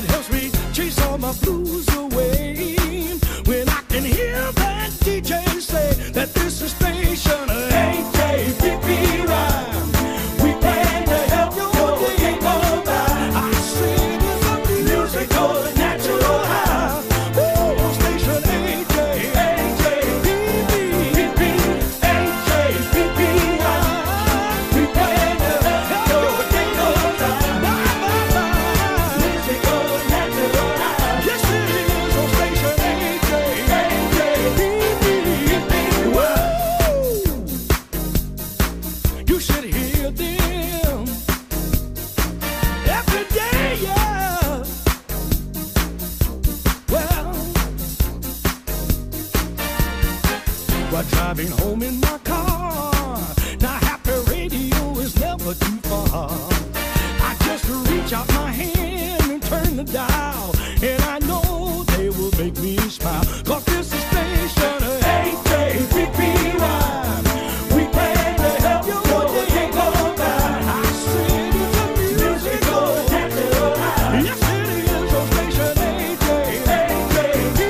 helps me chase all my blues away. When I can hear that DJ say that this is station AJPP rhyme. We plan to help your day go by. I say it's a musical natural high. Ooh, station AJPP rhyme. We plan to help your day go by. Musical natural high. Yes, it is on station AJPP. Whoa. You should hear them every day, yeah. Well, while driving home in my car, now happy radio is never too far. I just reach out my hand and turn the dial, and I know they will make me smile. 'Cause this is station AJPP rhyme. We plan to help your day go by. I said it's a musical natural high. Yes, it is on station AJPP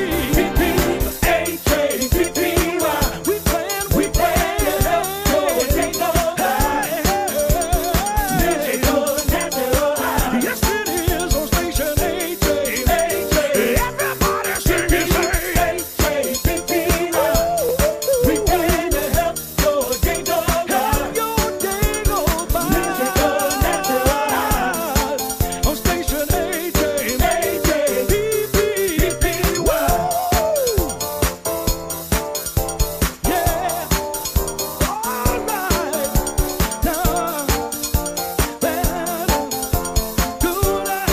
rhyme. We plan to help your day go by. Musical natural high. Yes, it is on station AJPP. Everybody sing it, say AJPP rhyme. We plan to help your day go by. Musical natural high. On station AJPP. Whoa. Yeah. All right. Now, better do that.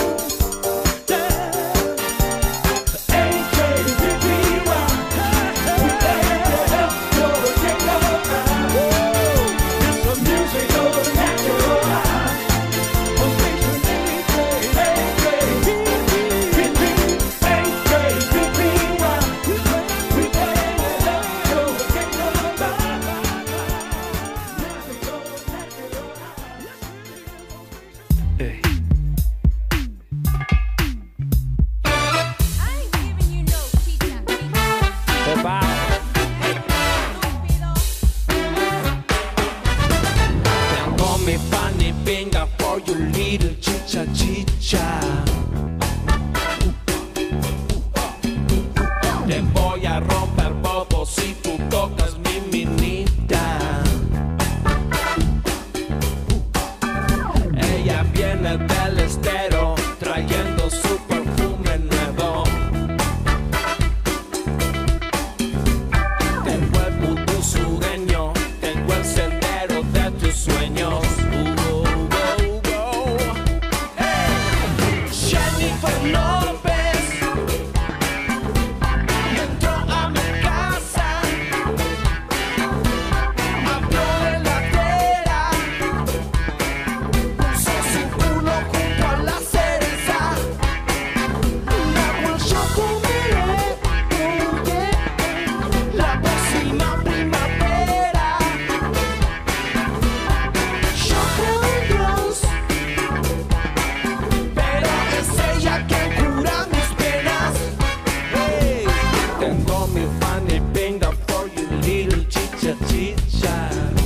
AJPP rhyme. We plan to help your day go by. It's a musical natural high. On station AJPP rhyme. We plan to help your day go by. Musical natural high. Hey. I ain't giving you no chicha, Bye. estúpido. Tengo mi funny finger for you little chicha chicha. Te voy a romper bobo si tú tocas mi minita. Ella viene del estero trayendo su perfume nuevo. Tengo el vudú sureño, tengo el sendero de tus sueños. Hey. Jennifer López entró a mi casa, abrió la tela, puso su culo junto a la cereza. La guayó la próxima primavera. Yo creo en Dios, pero es ella quien cura mis penas. Hey. Tengo mi funny finger for you little chicha chicha.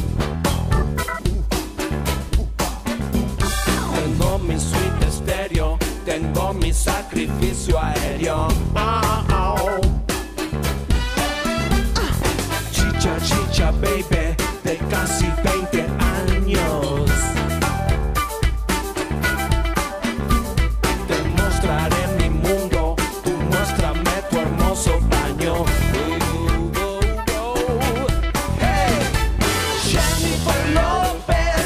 Tengo mi sweet estéreo, tengo mi sacrificio aéreo. Chicha, chicha, baby, de casi 20 años. Te mostraré mi mundo, tú muéstrame tu hermoso baño. Hey. Jennifer López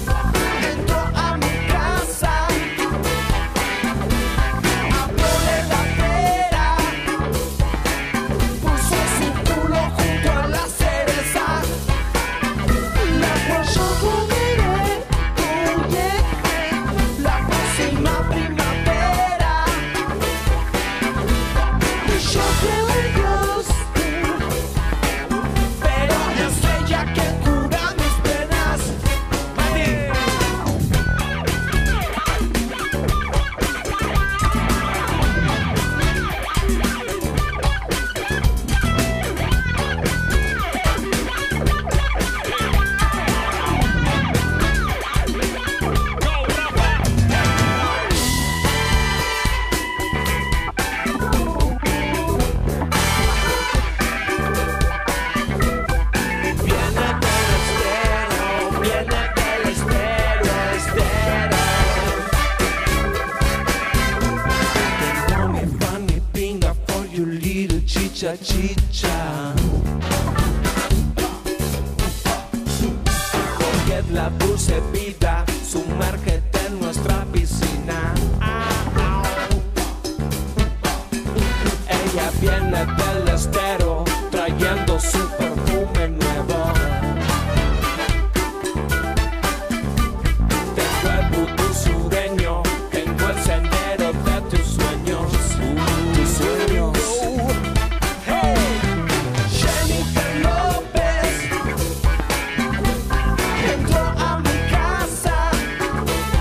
entró a mi casa, abrióle chicha, chicha. Coged la dulce vida, sumérgete en nuestra piscina. Ella viene del estero, trayendo su perfume nuevo. Tengo el vudú sureño, tengo el sendero de tus sueños. Tus sueños. Hey, Jennifer López entró a mi casa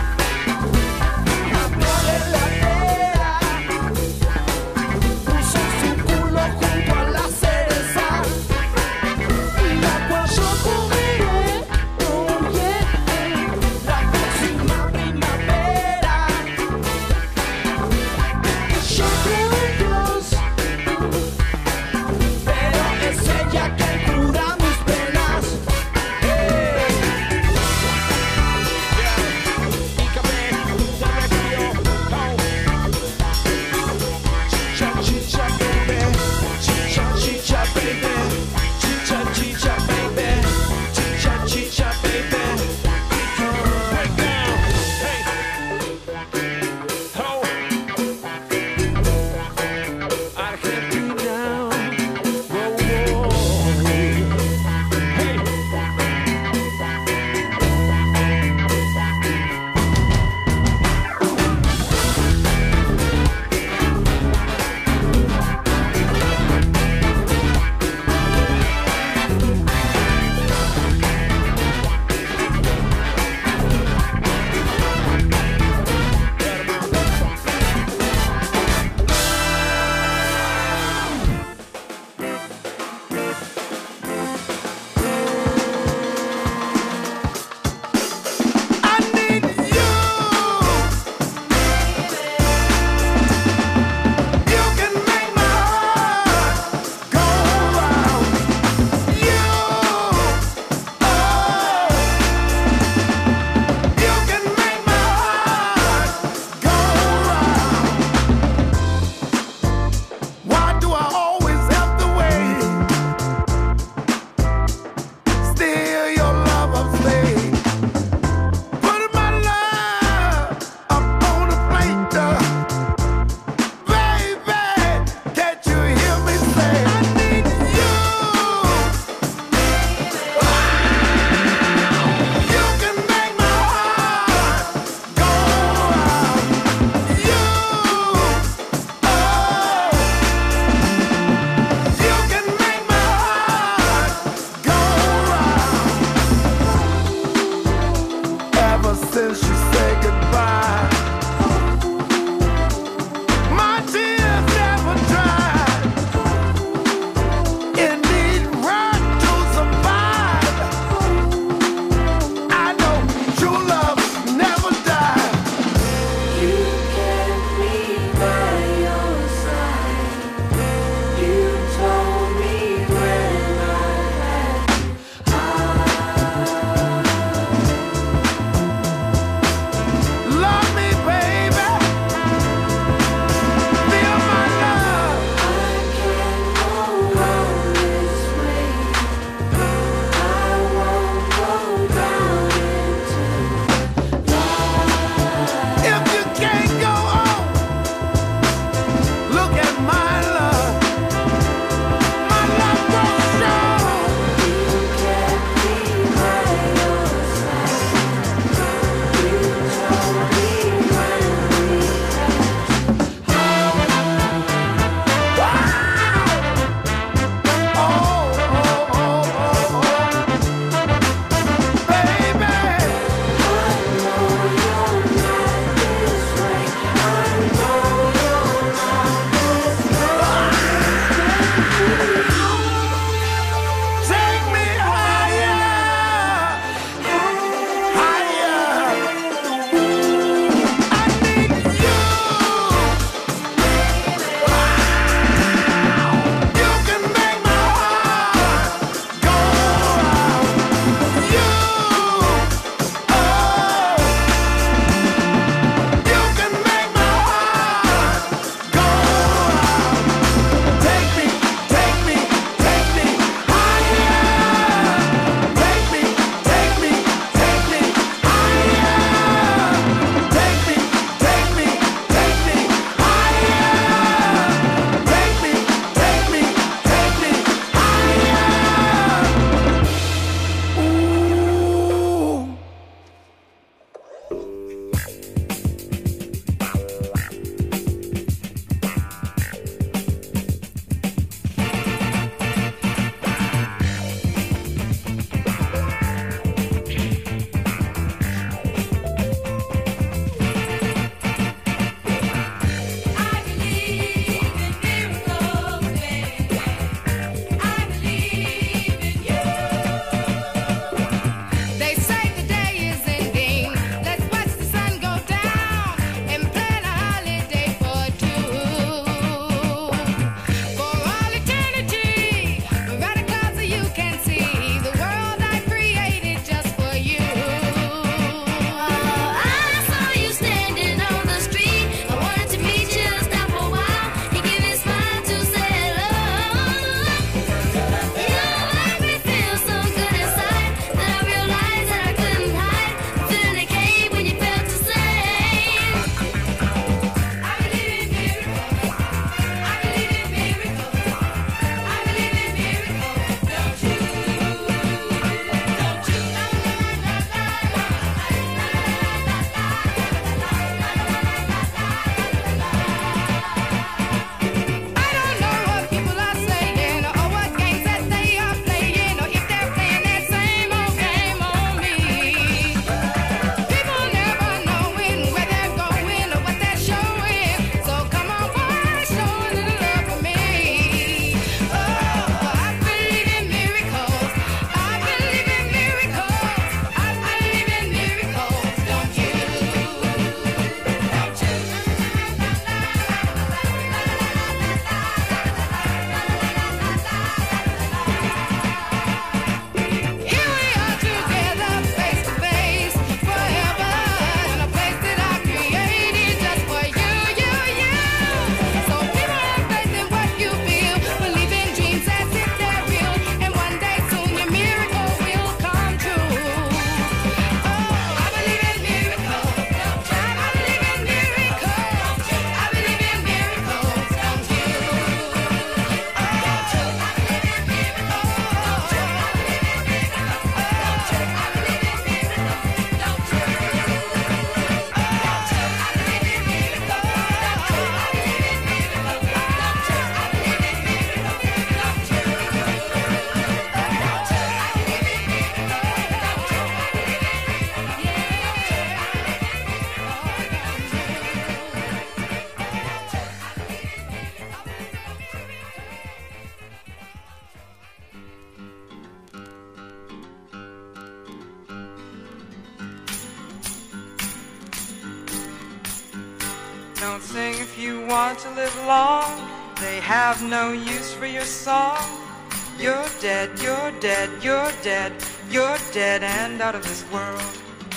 Don't sing if you want to live long. They have no use for your song. You're dead, you're dead, you're dead, you're dead and out of this world.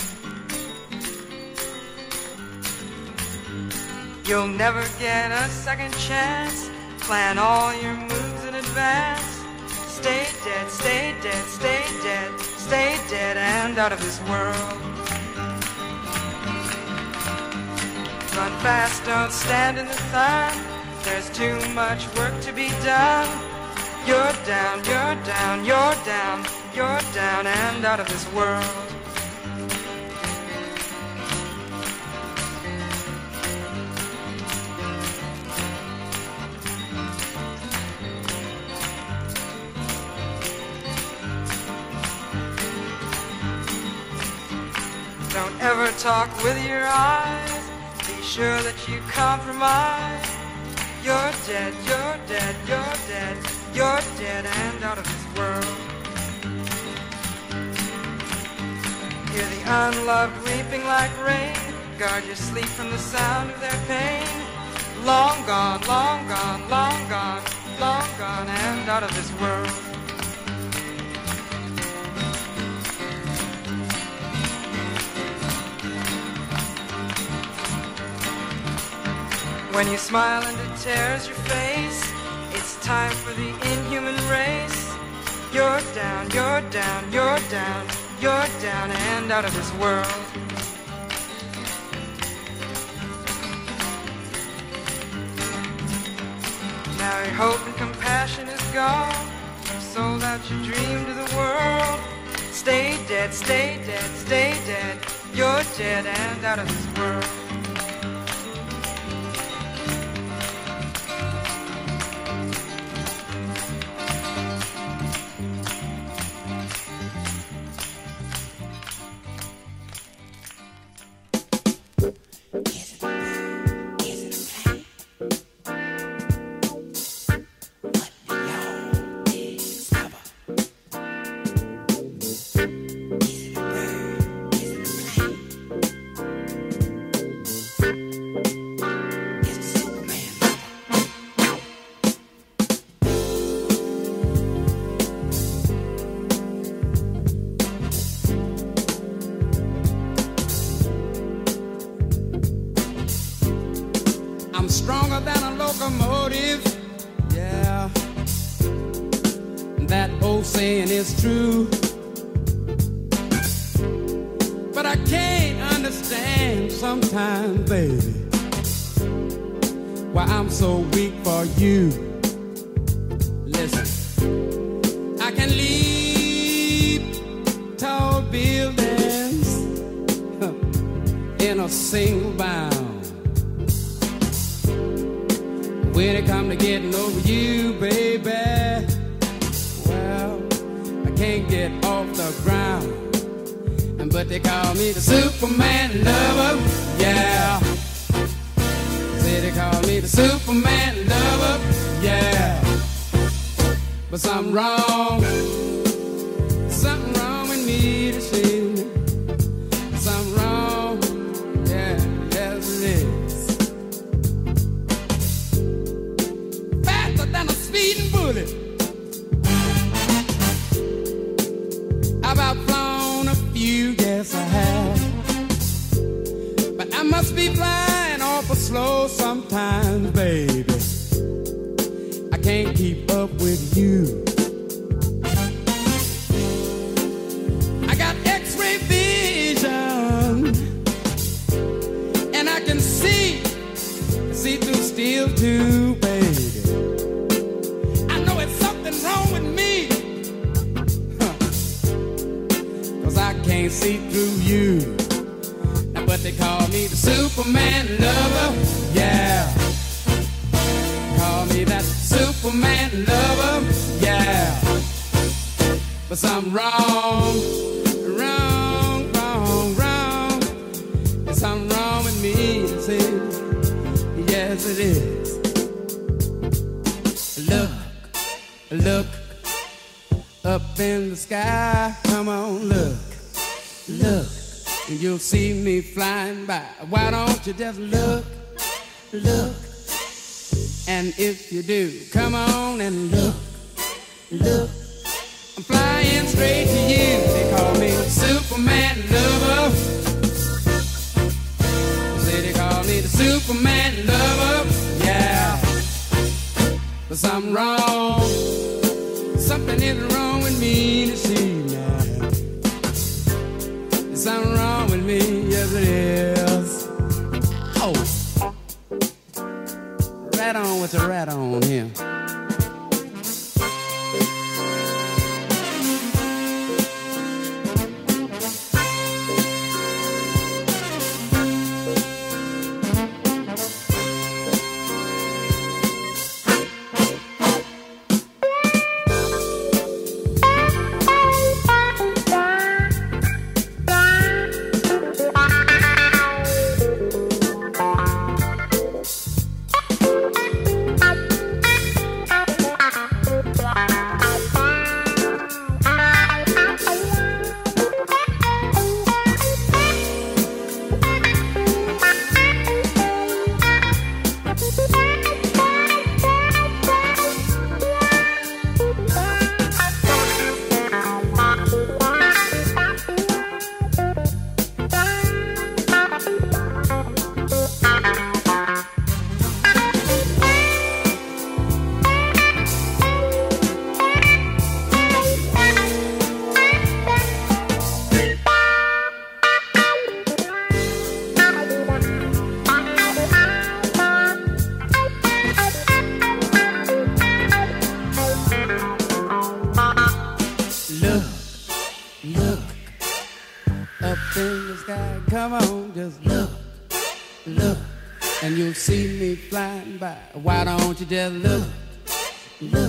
You'll never get a second chance. Plan all your moves in advance. Stay dead, stay dead, stay dead, stay dead and out of this world. Run fast, don't stand in the sun. There's too much work to be done. You're down, you're down, you're down, you're down and out of this world. Don't ever talk with your eyes. Be sure that you compromise. You're dead, you're dead, you're dead, you're dead and out of this world. Hear the unloved weeping like rain. Guard your sleep from the sound of their pain. Long gone, long gone, long gone, long gone and out of this world. When you smile and it tears your face, it's time for the inhuman race. You're down, you're down, you're down, you're down and out of this world. Now your hope and compassion is gone. You've sold out your dream to the world. Stay dead, stay dead, stay dead. You're dead and out of this world. Stronger than a locomotive, yeah. That old saying is true. But I can't understand sometimes, baby, why I'm so weak for you. Listen, I can leap tall buildings in a single bound. When it come to getting over you, baby, well, I can't get off the ground. But they call me the Superman lover, yeah. Say they call me the Superman lover, yeah. But something wrong with me to see. Something wrong, yeah, yes it is. Than a speeding bullet, I've outflown a few, yes I have. But I must be flying awful slow sometimes, baby. I can't keep up with you. I got X-ray vision, and I can see through steel too, baby. Wrong with me, cause I can't see through you. Now, but they call me the Superman lover, yeah. Call me that Superman lover, yeah. But something wrong. There's something wrong with me, see? Yes it is. Look up in the sky, come on, look, and you'll see me flying by. Why don't you just look look. And if you do, come on and look, look. I'm flying straight to you. They call me Superman lover. Say they call me the Superman lover. Yeah. But something wrong. Something is wrong with me to see now. There's something wrong with me, yes it is. Oh. Right on with the rat on here. Why don't you just look, look?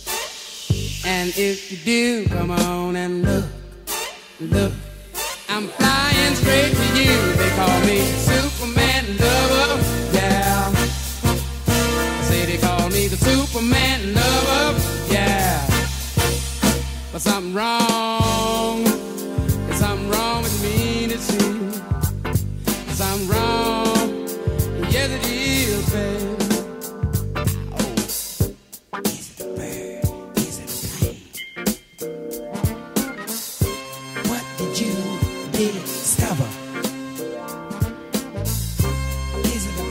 And if you do, come on and look, look. I'm flying straight to you. They call me Superman lover, yeah. Say they call me the Superman lover, yeah. But something wrong. There's something wrong with me to see. Something wrong. Yes, it is, baby. Discover. Is it a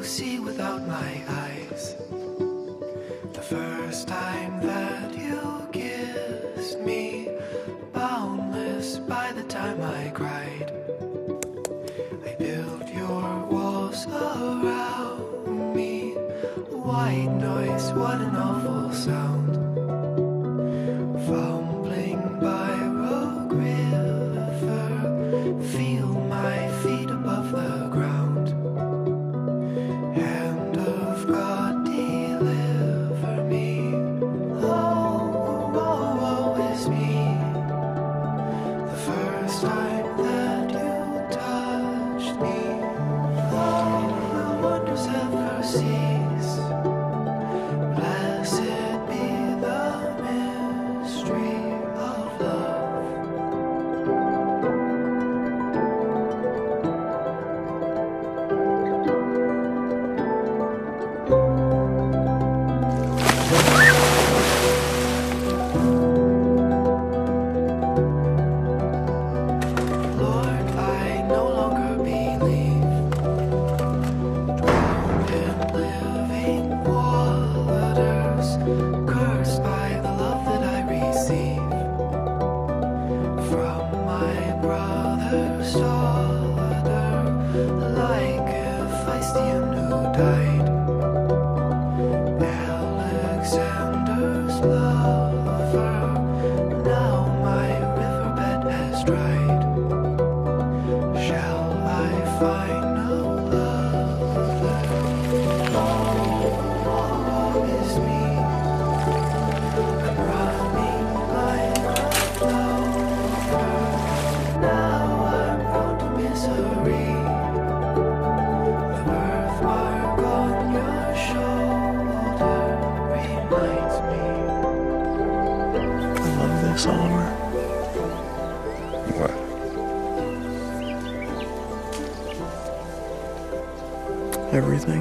see without my eyes. The first time that you kissed me, boundless by the time I cried. I built your walls around me. White noise, what an awful sound. Fumbling by Rogue River, feel my feet above the ground. Hand of God, deliver me. Oh, woe, woe is me. The first time that you touched me, all the wonders ever cease. Blessed be the mystery of love. Lord, I no longer believe, drowned in living waters, cursed by the love that I receive from my brother's daughter, like Hephaestion who died. Alexander's lover, now my riverbed has dried. Shall I find no lover? Oh, is me. I'm running like a clover. Now I'm prone to misery. The birthmark on your shoulder reminds me. I love this, Oliver. What? Everything.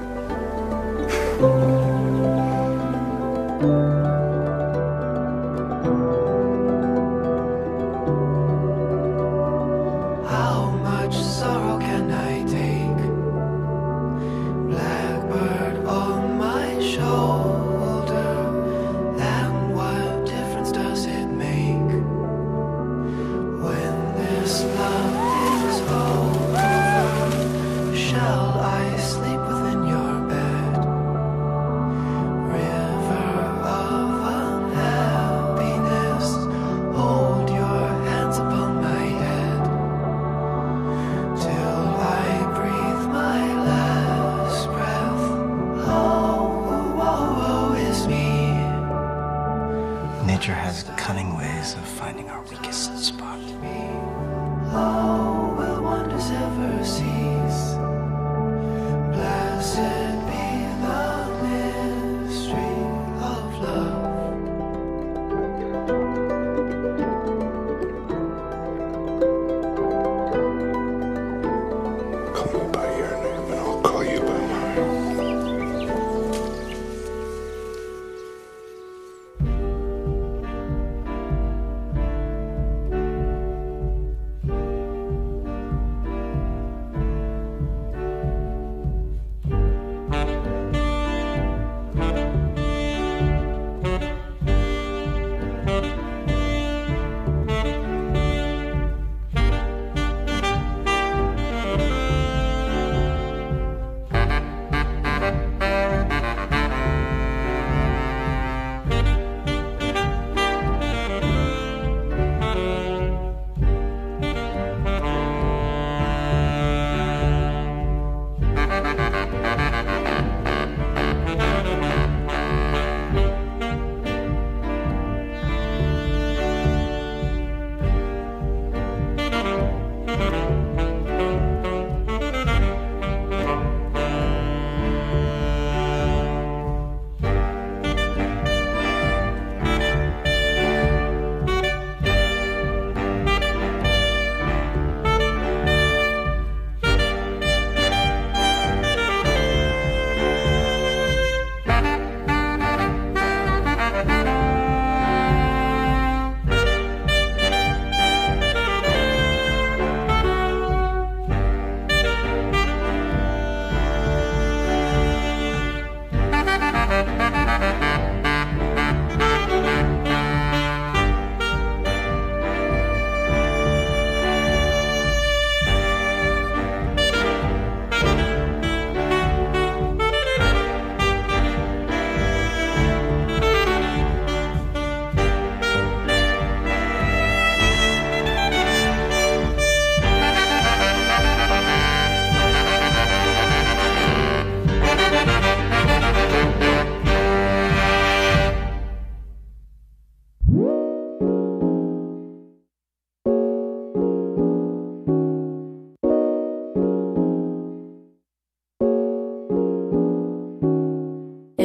How much sorrow can I take? Blackbird on my shoulder, and what difference does it make when this love is over? Shall I sleep within your bed? River of unhappiness, hold your hands upon my head till I breathe my last breath. Oh, woe, woe is me. Nature has cunning ways of finding our weakest spot. Oh, will wonders ever cease? Blessed be the mystery of love. Call me by your name and I'll call you by mine.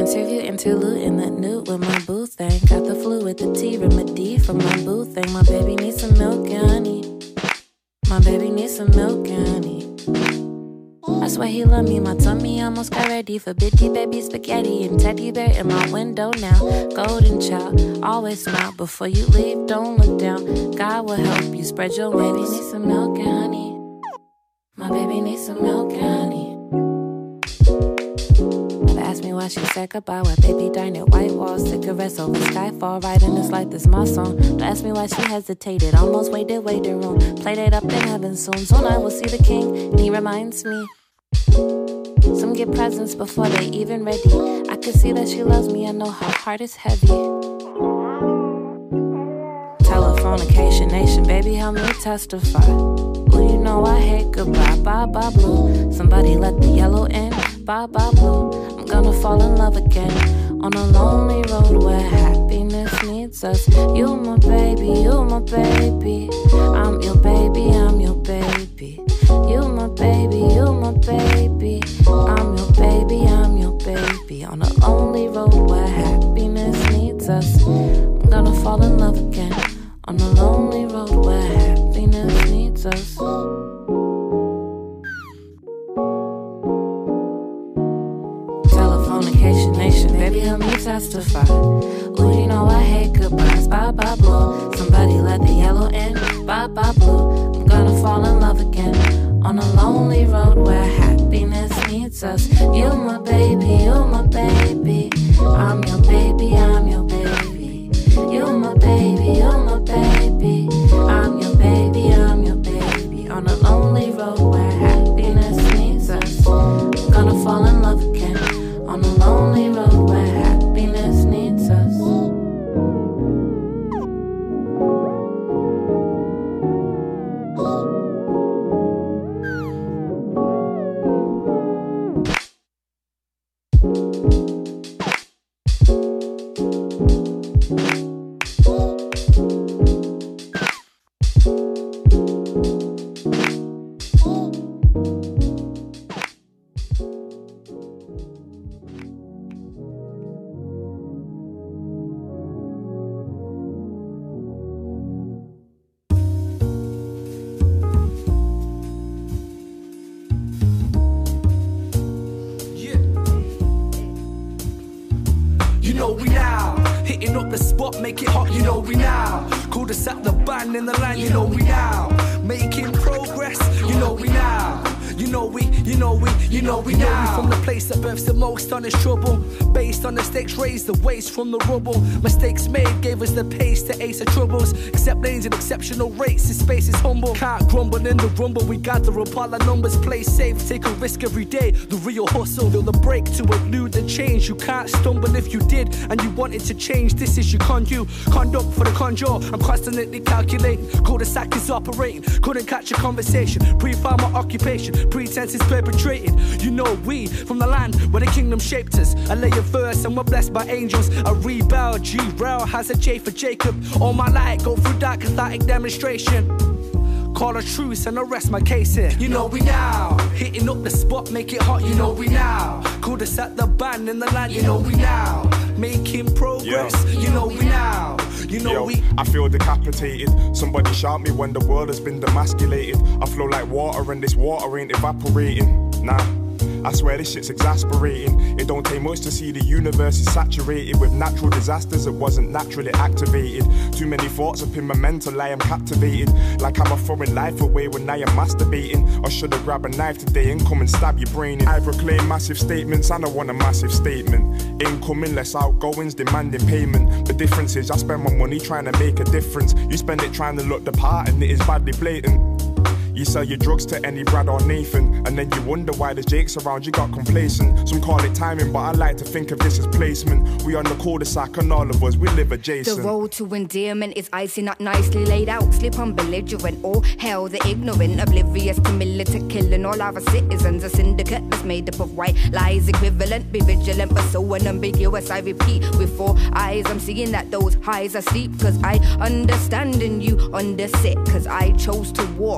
interview, interlude in the nude with my boo thing. Got the flu with the T, remedy for my boo thing. My baby needs some milk and honey. My baby needs some milk and honey. I swear he love me, my tummy almost got ready for bitty baby spaghetti and teddy bear in my window now. Golden child, always smile before you leave, don't look down. God will help you spread your wings. Baby needs some milk and honey. My baby needs some milk and honey. Never asked me why she said goodbye, why baby dined at White Wall, cigarettes over Skyfall, riding this like this my song. Don't ask me why she hesitated, almost waited waiting room, played it up in heaven soon. Soon I will see the king, and he reminds me. Some get presents before they even ready. I can see that she loves me, I know her heart is heavy. Telephonication nation, baby, help me testify. Ooh, you know I hate goodbye, bye bye blue. Somebody let the yellow in, bye bye blue. I'm gonna fall in love again on a lonely road where happiness needs us. You my baby, you my baby. I'm your baby, I'm your baby. You my baby, you my baby. I'm your baby, I'm your baby. On a lonely road where happiness needs us. I'm gonna fall in love again on a lonely road where happiness needs us. Telephonication nation, baby, help me testify. Ooh, you know I hate goodbyes, bye bye blue. Somebody let the yellow in, bye bye blue. I'm gonna fall in love again on a lonely road where happiness needs us. You my baby, you my baby. I'm your baby, I'm your baby. You my baby, you my baby. I'm your baby, I'm your baby. On a lonely road where happiness needs us. I'm gonna fall in love again on a lonely road where happiness needs us. Make it hot, you know we now. Called us at the band in the line, you know we now. Making progress, you know we now. You know we now. From the place that births the most honest trouble. Based on the stakes raised, the waste from the rubble. Mistakes made gave us the pace to ace of troubles. Accept lanes at exceptional rates, this space is humble. Can't grumble in the rumble, we gather up all the numbers. Play safe, take a risk every day. The real hustle, feel the break to elude the change. You can't stumble if you did, and you wanted to change. This is your conduct for the conjure. I'm constantly calculating, cul-de-sac is operating. Couldn't catch a conversation, pre-farmer occupation. Pretense is perpetrated. You know we from the land where the kingdom shaped us. I lay a verse and we're blessed by angels. I rebel, G-Rail has a J for Jacob. All my light go through that cathartic demonstration. Call a truce and arrest my case here. You know we now. Hitting up the spot, make it hot, you know we now. Called us at the band in the land, you know we now. Making progress, you know we now. You know we. I feel decapitated. Somebody shout me when the world has been demasculated. I flow like water and this water ain't evaporating. Nah. I swear this shit's exasperating. It don't take much to see the universe is saturated with natural disasters that wasn't naturally activated. Too many thoughts up in my mental, I am captivated. Like I'm a throwing life away when I am masturbating. Or should I grab a knife today and come and stab your brain in? I proclaim massive statements and I want a massive statement. Incoming, less outgoings, demanding payment. The difference is I spend my money trying to make a difference. You spend it trying to look the part and it is badly blatant. You sell your drugs to any Brad or Nathan, and then you wonder why the Jakes around you got complacent. Some call it timing, but I like to think of this as placement. We on the cul-de-sac and all of us, we live adjacent. The road to endearment is icy, not nicely laid out. Slip on belligerent, oh hell, the ignorant. Oblivious to militant killing all our citizens. A syndicate that's made up of white lies equivalent. Be vigilant but so unambiguous, I repeat. With 4 eyes, I'm seeing that those highs are steep. Cause I understand and you undersit. Cause I chose to walk when you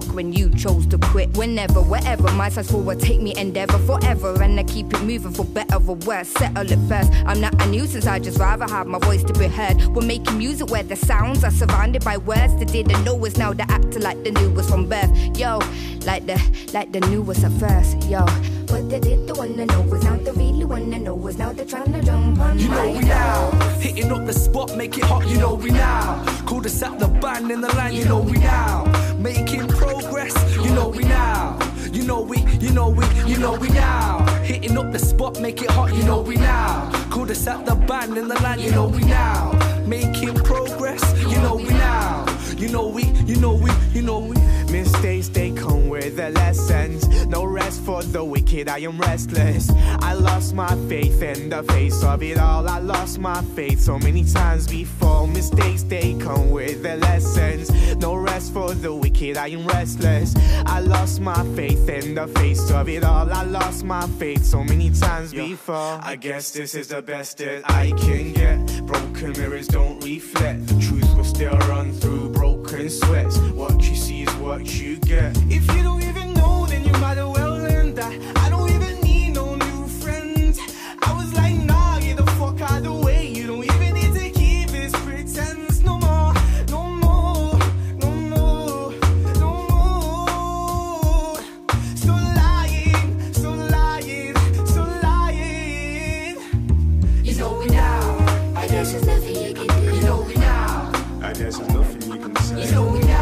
who chose to quit. Whenever, wherever, my side's forward, take me endeavor forever. And I keep it moving for better or worse, settle it first. I'm not a nuisance, I just rather have my voice to be heard. We're making music where the sounds are surrounded by words that didn't know us, now they acting like the newest from birth. Yo, like the newest at first, yo. What they did the wanna know was now they really wanna know was now they're trying to jump on. You know we now, hitting up the spot, make it hot, you know we now. Call us at the band in the line, you know we now. Making progress, you know we now. You know we now. Hitting up the spot, make it hot, you know we now. Call us at the band in the line, you know we now. Making progress, you know we now. You know we. Mistakes, they come with the lessons. No rest for the wicked, I am restless. I lost my faith in the face of it all. I lost my faith so many times before. Mistakes, they come with the lessons. No rest for the wicked, I am restless. I lost my faith in the face of it all. I lost my faith so many times before. I guess this is the best that I can get. Broken mirrors don't reflect. The truth will still run through broken sweats. What you see is what you get. If you don't even know, then you might as well learn that. I don't even need no new friends. I was like, nah, get the fuck out of the way. You don't even need to keep this pretense no more, no more, no more, no more. Still lying, still lying, still lying. You know we now. I guess there's nothing you can do. You know we now. I guess there's nothing you can say. You know we now.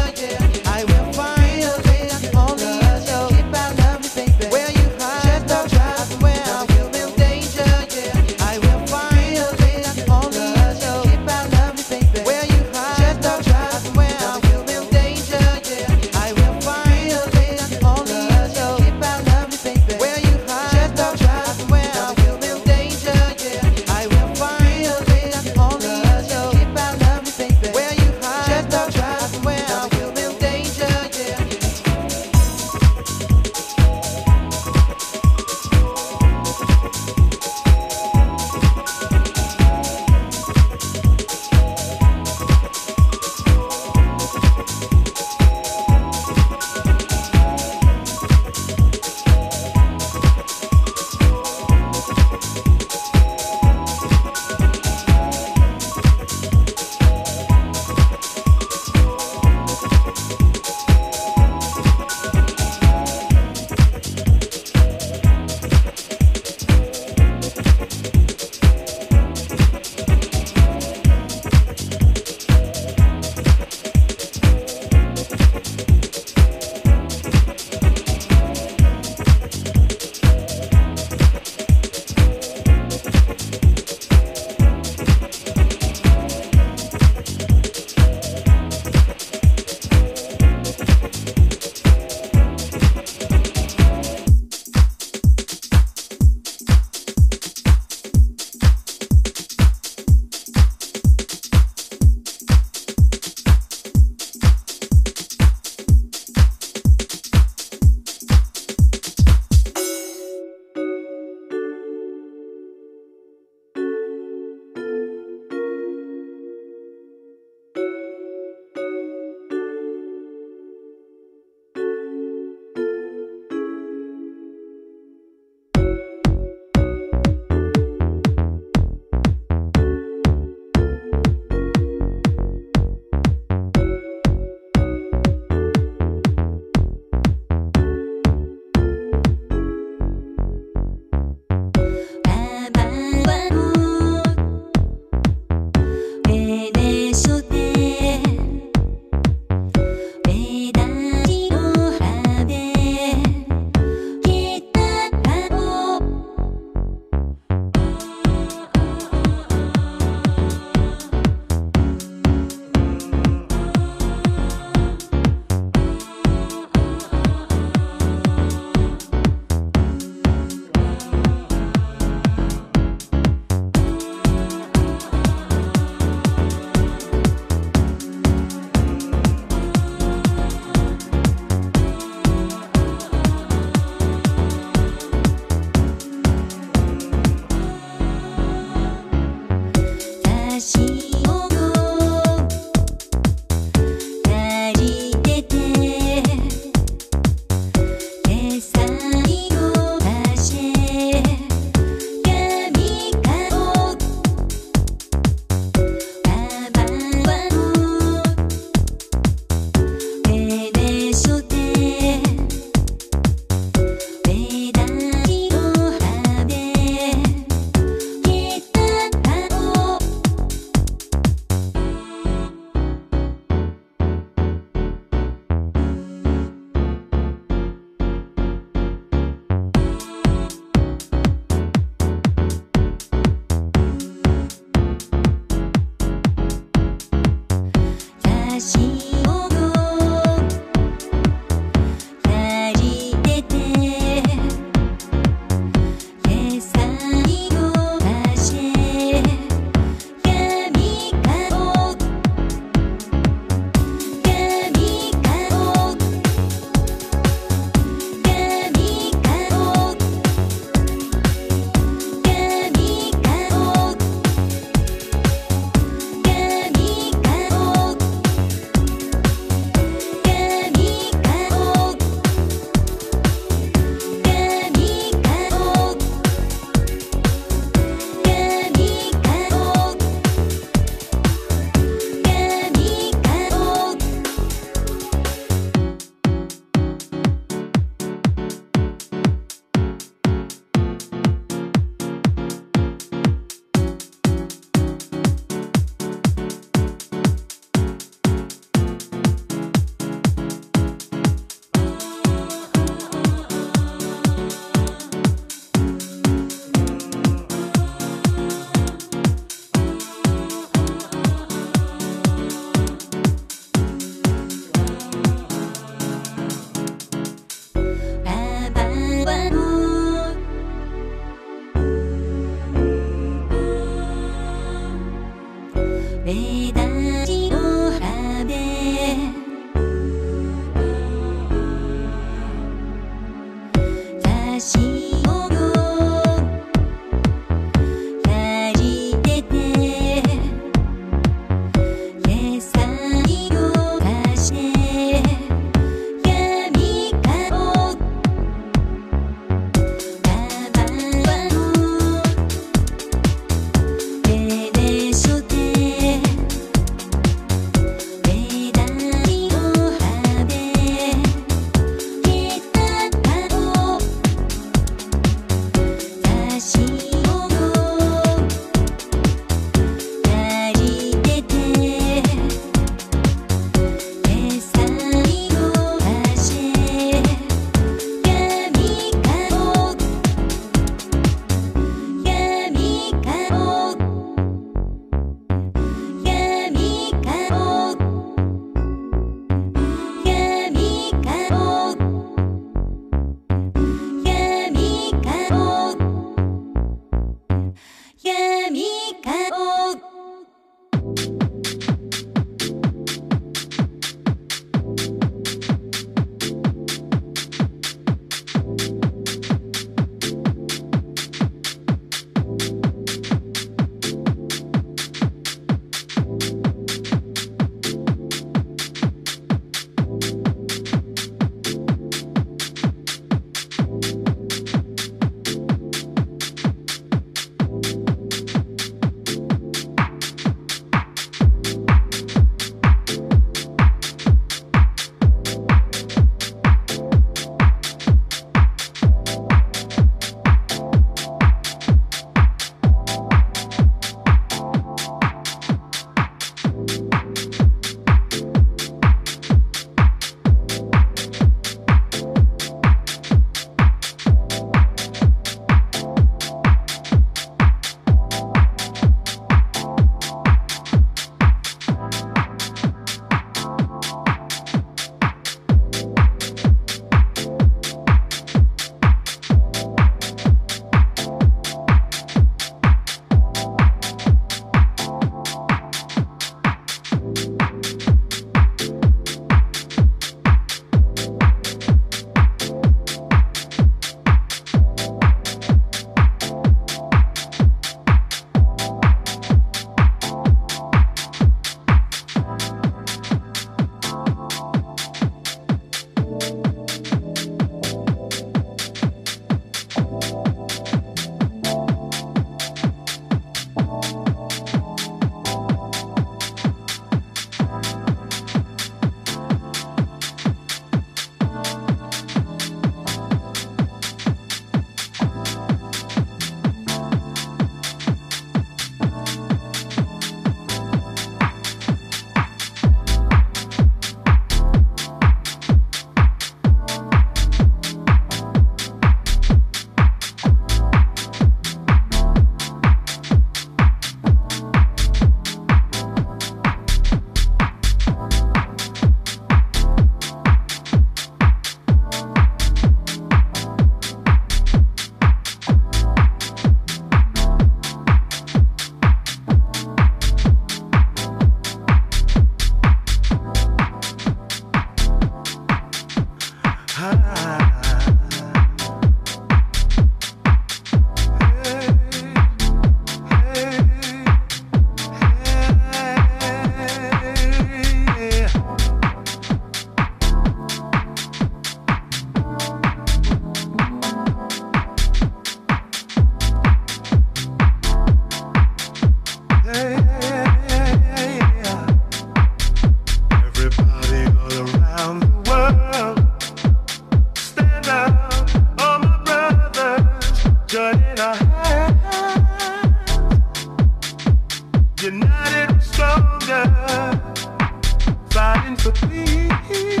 fighting for peace,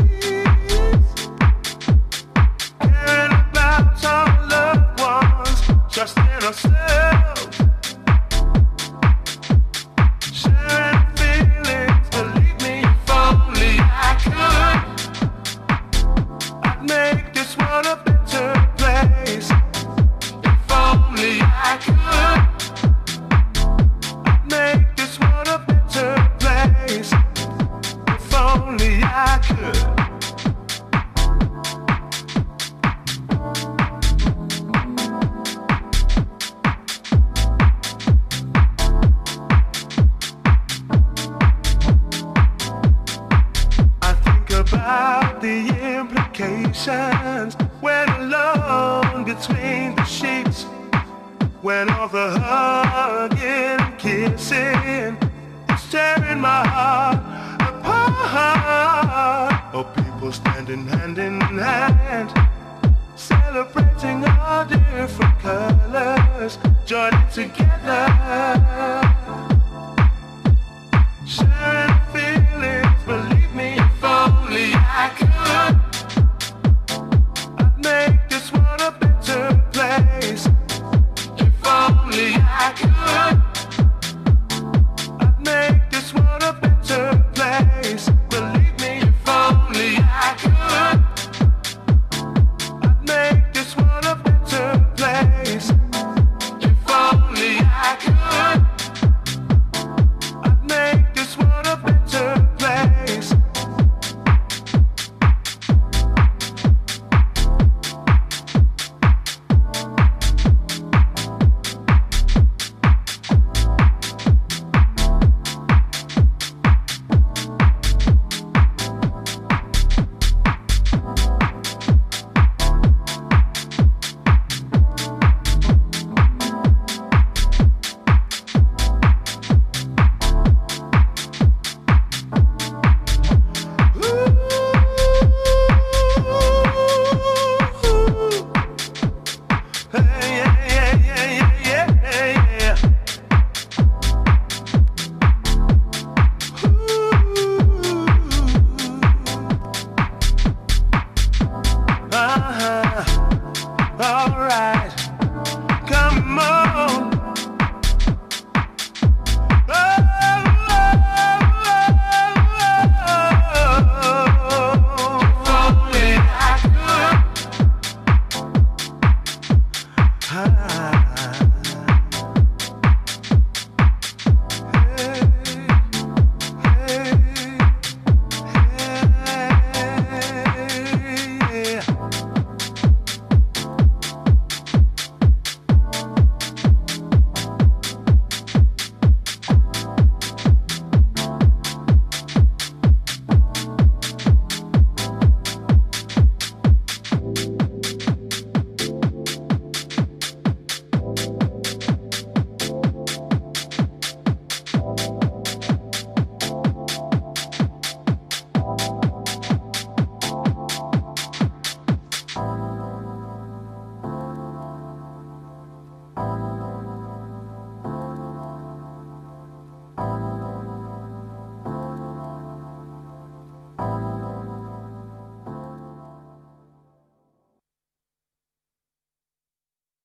caring about our loved ones, trusting ourselves, sharing feelings. Believe me, if only I could, I'd make this world a better place. If only I could, I'd make this world a better place. If only I could. I think about the implications when alone between the sheets, when all the hugging and kissing is tearing my heart apart. Oh, people standing hand in hand, celebrating our different colors, joining together.